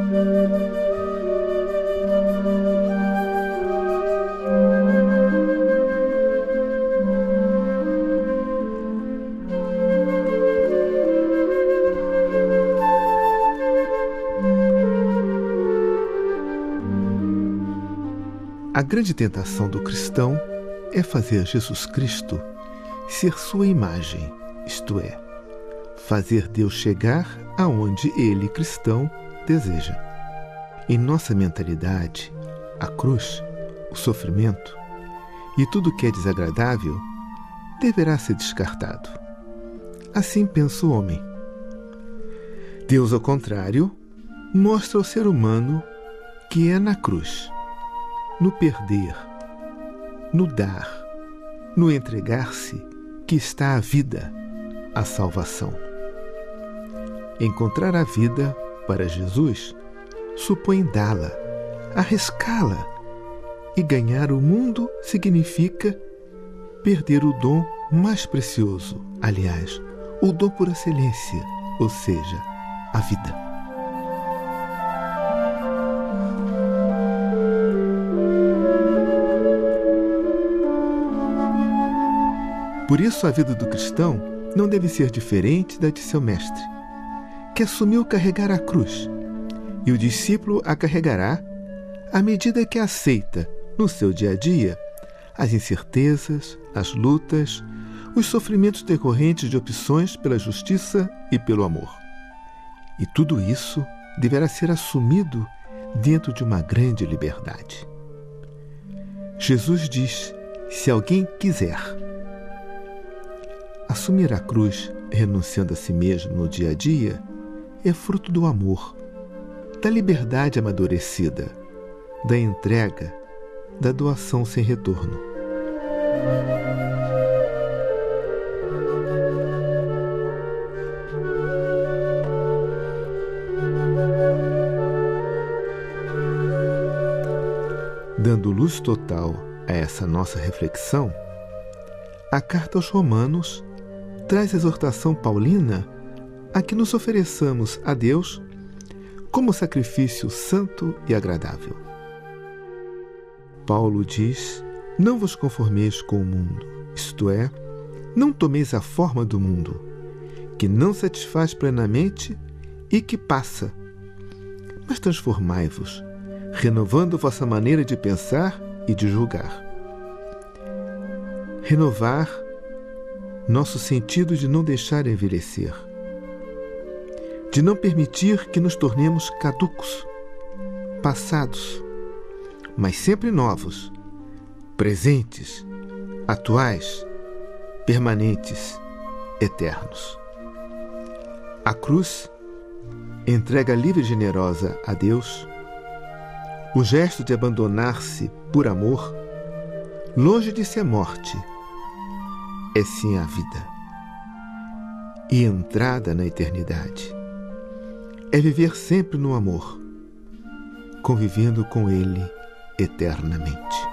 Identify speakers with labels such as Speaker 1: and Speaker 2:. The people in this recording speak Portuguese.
Speaker 1: A grande tentação do cristão é fazer Jesus Cristo ser sua imagem, isto é, fazer Deus chegar aonde ele, cristão, deseja. Em nossa mentalidade, a cruz, o sofrimento e tudo que é desagradável deverá ser descartado. Assim pensa o homem. Deus, ao contrário, mostra ao ser humano que é na cruz, no perder, no dar, no entregar-se, que está a vida, a salvação. Encontrar a vida para Jesus supõe dá-la, arriscá-la, e ganhar o mundo significa perder o dom mais precioso, aliás, o dom por excelência, ou seja, a vida. Por isso, a vida do cristão não deve ser diferente da de seu mestre, que assumiu carregar a cruz, e o discípulo a carregará à medida que aceita, no seu dia a dia, as incertezas, as lutas, os sofrimentos decorrentes de opções pela justiça e pelo amor. E tudo isso deverá ser assumido dentro de uma grande liberdade. Jesus diz: se alguém quiser. Assumir a cruz, renunciando a si mesmo no dia a dia, é fruto do amor, da liberdade amadurecida, da entrega, da doação sem retorno. Dando luz total a essa nossa reflexão, a carta aos Romanos traz a exortação paulina a que nos ofereçamos a Deus como sacrifício santo e agradável. Paulo diz: não vos conformeis com o mundo, isto é, não tomeis a forma do mundo, que não satisfaz plenamente e que passa, mas transformai-vos, renovando vossa maneira de pensar e de julgar. Renovar nosso sentido de não deixar envelhecer, de não permitir que nos tornemos caducos, passados, mas sempre novos, presentes, atuais, permanentes, eternos. A cruz, entrega livre e generosa a Deus, o gesto de abandonar-se por amor, longe de ser morte, é sim a vida e entrada na eternidade. É viver sempre no amor, convivendo com Ele eternamente.